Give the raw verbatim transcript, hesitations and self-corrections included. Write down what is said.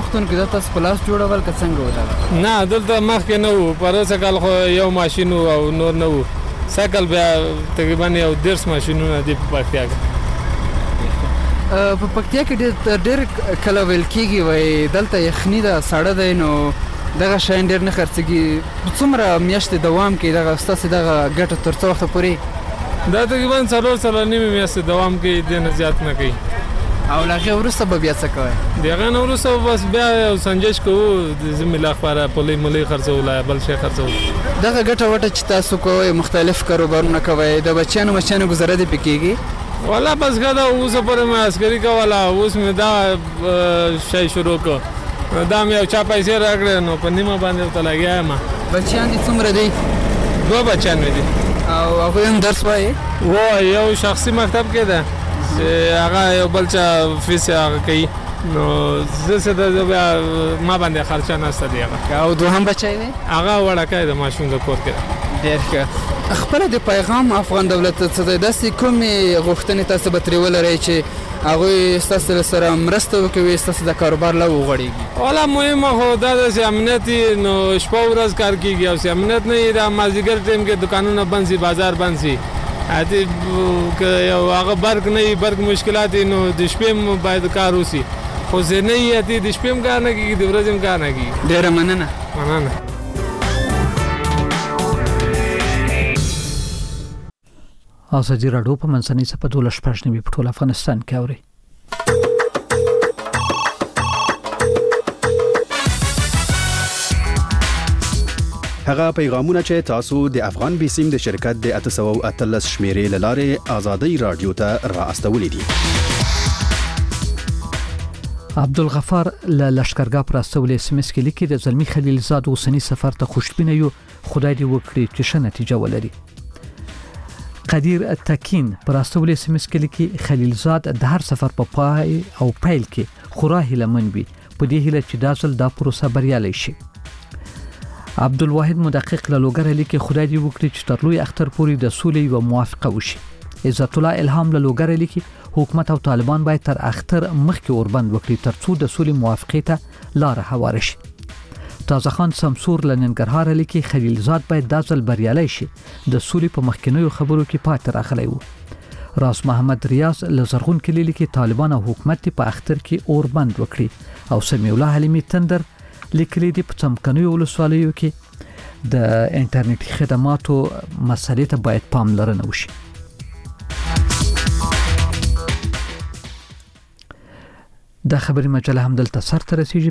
وختونو کې دا تاسو په لاس جوړول که څنګه وه؟ نه دلته مخکې نه وو، په روسه کال خو یو ماشین و او نور نه وو. سکل بیا تقریبا یو دېرش ماشینونه دي په پکتیا کې. په پکتیا کې ډېر کله ویل کېږي وایي دلته یخني ده، ساړه دی، نو دغه شیان ډېر نه خرڅېږي. څومره میاشتې دوام کوي دغه ستاسې دغه ګټه تر څه وخته پورې؟ دا تقریبا څلور څلور نیمې میاشتې دوام کوي، دې نه زیات نه کوي. او له هغې وروسته به بیا څه کوئ؟ د هغې نه وروسته بس بیا یو سنجش کوو، د زمې لپاره پلۍ ملۍ خرڅوو، لا بل شی خرڅوو. دغه ګټه وټه چې تاسو کوئ، مختلف کاروبارونه کوئ، د بچیانو بچیانو ګزاره دې پې کېږي؟ والا بس ښه ده، اوسه پورې مې عسکري کوله، اوس مې دا شی شروع کړ، دا مې یو چا پیسې راکړې، نو په نیمه باندې ورته لګیا یم. بچیان دې څومره دی؟ دوه بچیان مې دي. او هغوی هم درس وایي؟ وایي، یو شخصي مکتب کې ده چې هغه یو بل چا فیس یې هغه کوي، نو زه څه ده بیا ما باندې خرچه نشته دی هغه. او دوهم بچی دی؟ هغه وړکی د ماشوم د کور کې ده. ډېر ښه. خپله د پیغام افغان دولت ته څه دی؟ داسې کومې غوښتنې تاسو به ترې ولرئ چې هغوی ستاسو سره مرسته وکوي، ستاسو د کاروبار له وغوړېږي؟ والا مهمه خو دا ده چې امنیت وي، نو شپه ورځ کار کېږي، او چې امنیت نه وي، دا مازدیګر ټایم کې دکانونه بند شي، بازار بند شي، اتې که یو هغه برق نه وي، برق مشکلات وي، نو د شپې هم باید کار وشي. خو چې نه وي اتې د شپې هم کار نه کېږي، د ورځې هم کار نه کېږي. ډېره مننه. مننه. ازادي راډیو په منځنۍ څپه دولس شپږ نوي په ټول افغانستان کې اوري. هغه پیغامونه چې تاسو د افغان بیسیم د شرکت د اته سوه او اتلس شمیرې له لارې ازادي راډیو ته را استولې دي. عبدالغفار له لشکرګاه پر استولې اس ام اس کې لیکي د زلمی خلیلزاد اوسنی سفر ته خوشبینه یو، خدای دې وکړي چې ښه نتیجه ولري. قدیر تکین پر استولې اس ام اس کې لیکي خلیلزاد د هر سفر په پا پای او پیل کې خورا هیلهمن وي، په دې هیله چې دا ځل دا پروسه بریالۍ شي. عبدالواحد مدقق له لوګره لیکي خدای دې وکړي چې تر لوی اختر پورې د سولې یوه موافقه وشي. عزت الله الهام له لوګره لیکي حکومت او طالبان باید تر اختر مخکې اوربند وکړي ترڅو د سولې موافقې ته لاره هواره شي. تازه خان سمسور له ننګرهار لیکي خلیلزاد باید دا ځل بریالۍ شي، د سولې په مخکینیو خبرو کې پاتې راغلی و. راس محمد ریاض له زرغون کلي لیکي طالبان او حکومت په اختر کې اوربند وکړي. او سمیع الله حلیمي تندر لیکلي دي په څمکنیو ولسوالیو کې د انټرنیټي خدماتو مسلې ته باید پاملرنه وشي. دا خبري مجله هم دلته سر ته رسیږي.